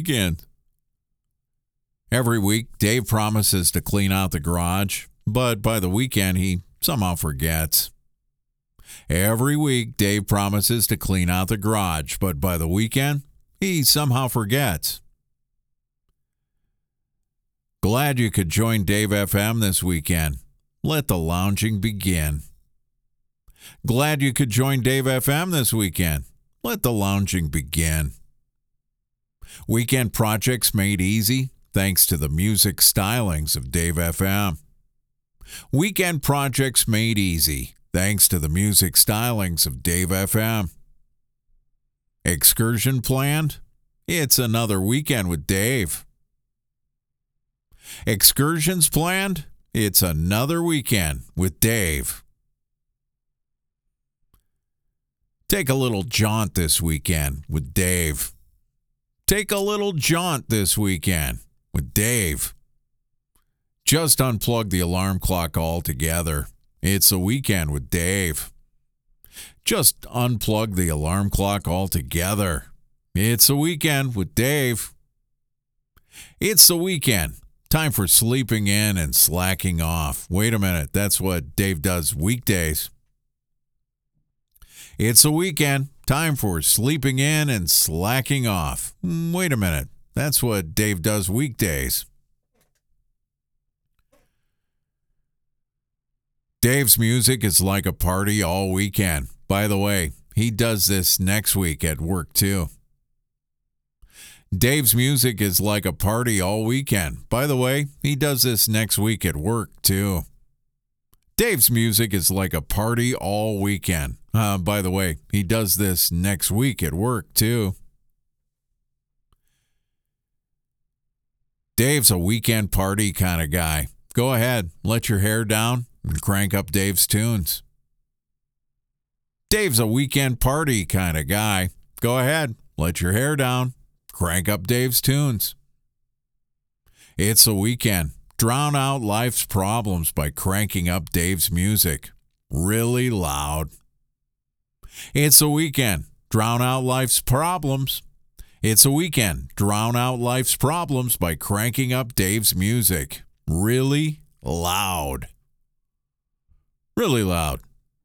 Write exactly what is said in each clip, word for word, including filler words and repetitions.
weekend. Every week, Dave promises to clean out the garage, but by the weekend, he somehow forgets. Every week, Dave promises to clean out the garage, but by the weekend, he somehow forgets. Glad you could join Dave F M this weekend. Let the lounging begin. Glad you could join Dave F M this weekend. Let the lounging begin. Weekend projects made easy thanks to the music stylings of Dave F M. Weekend projects made easy thanks to the music stylings of Dave F M. Excursion planned? It's another weekend with Dave. Excursions planned? It's another weekend with Dave. Take a little jaunt this weekend with Dave. Take a little jaunt this weekend with Dave. Just unplug the alarm clock altogether. It's a weekend with Dave. Just unplug the alarm clock altogether. It's a weekend with Dave. It's the weekend. Time for sleeping in and slacking off. Wait a minute, that's what Dave does weekdays. It's a weekend. Time for sleeping in and slacking off. Wait a minute, that's what Dave does weekdays. Dave's music is like a party all weekend. By the way, he does this next week at work too. Dave's music is like a party all weekend. By the way, he does this next week at work too. Dave's music is like a party all weekend. Uh, by the way, he does this next week at work too. Dave's a weekend party kind of guy. Go ahead, let your hair down and crank up Dave's tunes. Dave's a weekend party kind of guy. Go ahead, let your hair down, crank up Dave's tunes. It's a weekend. Drown out life's problems by cranking up Dave's music really loud. It's a weekend. Drown out life's problems. It's a weekend. Drown out life's problems by cranking up Dave's music really loud. Really loud.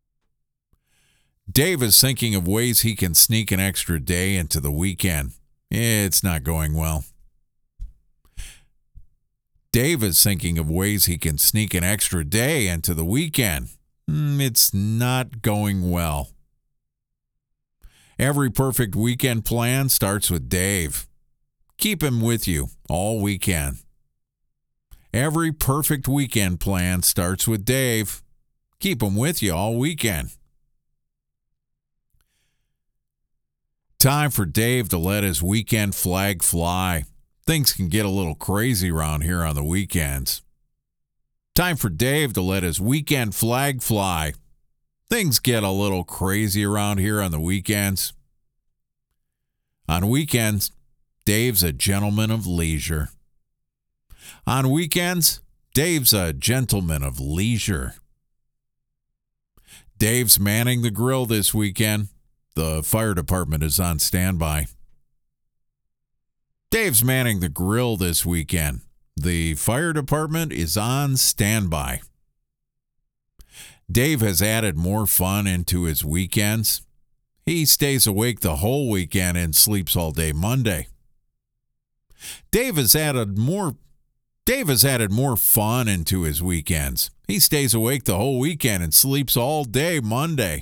Dave is thinking of ways he can sneak an extra day into the weekend. It's not going well. Dave is thinking of ways he can sneak an extra day into the weekend. It's not going well. Every perfect weekend plan starts with Dave. Keep him with you all weekend. Every perfect weekend plan starts with Dave. Keep him with you all weekend. Time for Dave to let his weekend flag fly. Things can get a little crazy around here on the weekends. Time for Dave to let his weekend flag fly. Things get a little crazy around here on the weekends. On weekends, Dave's a gentleman of leisure. On weekends, Dave's a gentleman of leisure. Dave's manning the grill this weekend. The fire department is on standby. Dave's manning the grill this weekend. The fire department is on standby. Dave has added more fun into his weekends. He stays awake the whole weekend and sleeps all day Monday. Dave has added more Dave has added more fun into his weekends. He stays awake the whole weekend and sleeps all day Monday.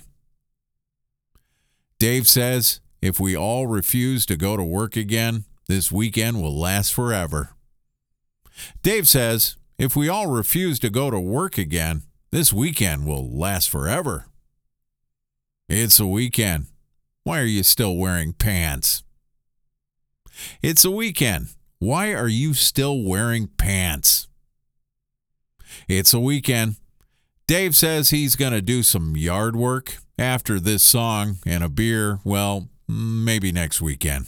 Dave says, if we all refuse to go to work again, this weekend will last forever. Dave says, if we all refuse to go to work again, this weekend will last forever. It's a weekend. Why are you still wearing pants? It's a weekend. Why are you still wearing pants? It's a weekend. Dave says he's going to do some yard work after this song and a beer, well, maybe next weekend.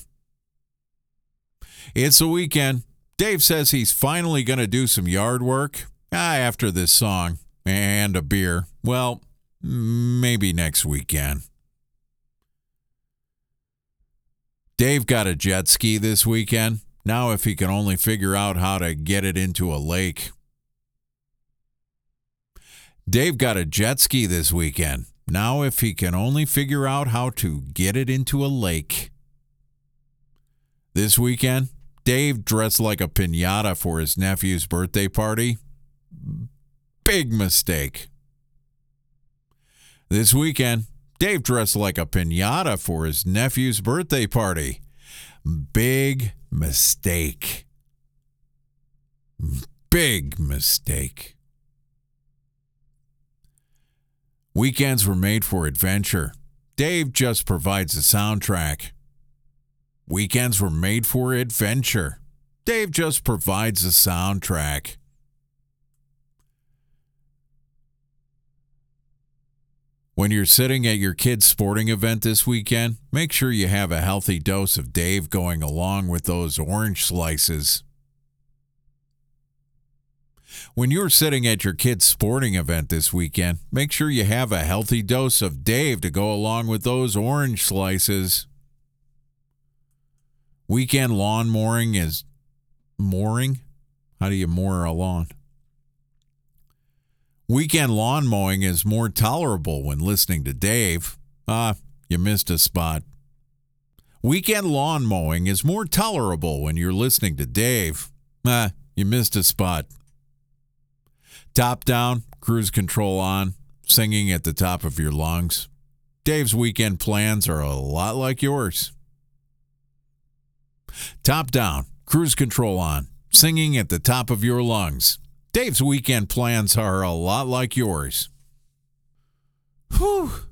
It's a weekend. Dave says he's finally going to do some yard work ah, after this song and a beer, well, maybe next weekend. Dave got a jet ski this weekend. Now if he can only figure out how to get it into a lake. Dave got a jet ski this weekend. Now if he can only figure out how to get it into a lake. This weekend, Dave dressed like a piñata for his nephew's birthday party. Big mistake. This weekend, Dave dressed like a piñata for his nephew's birthday party. Big mistake. Big mistake. Weekends were made for adventure. Dave just provides the soundtrack. Weekends were made for adventure. Dave just provides the soundtrack. When you're sitting at your kid's sporting event this weekend, make sure you have a healthy dose of Dave going along with those orange slices. When you're sitting at your kid's sporting event this weekend, make sure you have a healthy dose of Dave to go along with those orange slices. Weekend lawn mowing is mooring? How do you moor a lawn? Weekend lawn mowing is more tolerable when listening to Dave. Ah, you missed a spot. Weekend lawn mowing is more tolerable when you're listening to Dave. Ah, you missed a spot. Top down, cruise control on, singing at the top of your lungs. Dave's weekend plans are a lot like yours. Top down, cruise control on, singing at the top of your lungs. Dave's weekend plans are a lot like yours. Whew.